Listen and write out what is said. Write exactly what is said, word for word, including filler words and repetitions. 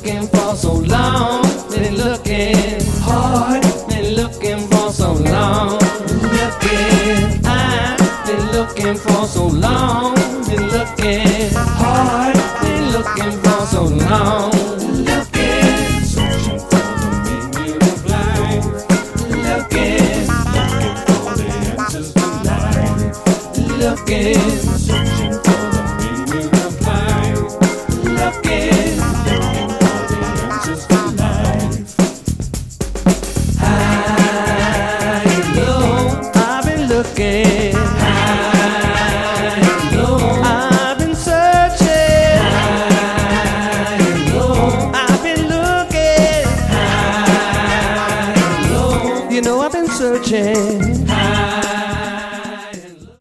looking for so long. Been looking hard. Been looking for so long. Looking, I've been looking for so long. Been looking hard. Been looking for so long. Looking, searching for the meaning of life. Looking, looking for the answers to life. Looking, searching.